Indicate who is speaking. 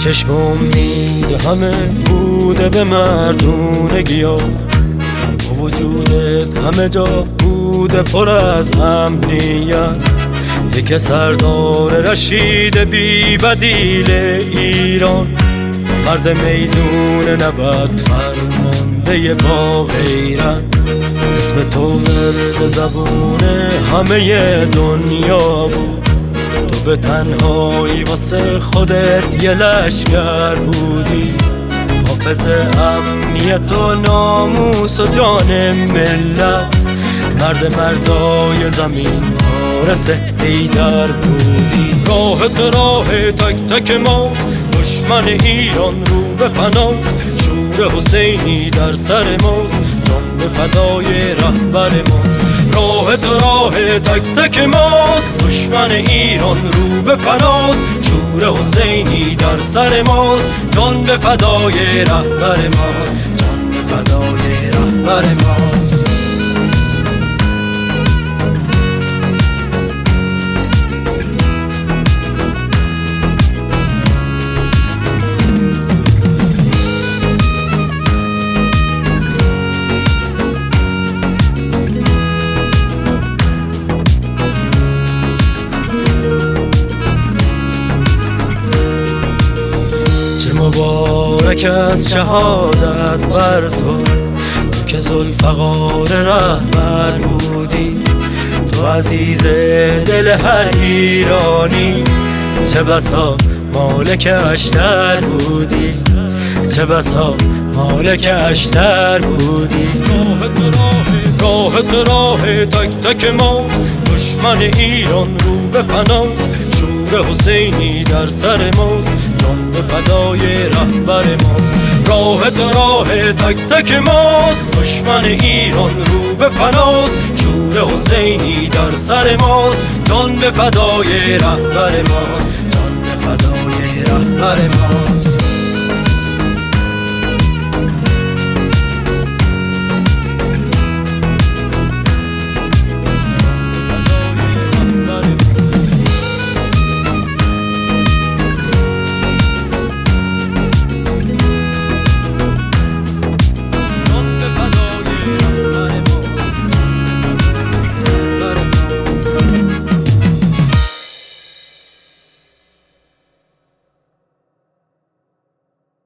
Speaker 1: چشم امید همه بوده به مردونگیا، وجودت همه جا بوده پر از امنیت. یک سردار رشید بی بدیل ایران، مرد میدون نبرد فرمانده با غیرت. اسم تو ورد زبون همه دنیا بود، تو به تنهایی واسه خودت یه لشکر بودی. حافظ امنیت و ناموس و جان ملت، مرد مردای زمین وارث حیدر بودی. راه تک تک ما، دشمن ایران رو به فنا، شور حسینی در سر ماست، جان به فدای رهبر ماست. راه تک تک ماست، دشمن ایران رو به فناست، شور حسینی در سر ماست، جان به فدای رهبر ماست، جان به فدای رهبر ماست. مبارک از شهادت بر تو که ذوالفقار رهبر بودی. تو عزیز دل هر ایرانی، چه بسا مالک اشتر بودی، چه بسا مالک اشتر بودی. راه تک تک ما، دشمن ایران رو به فنا، شور حسینی در سر ماست، جان به فدای رهبر ماست. راه تک تک ماست، دشمن ایران رو به فناست، شور حسینی در سر ماست، جان به فدای رهبر ماست، جان به فدای رهبر ماست.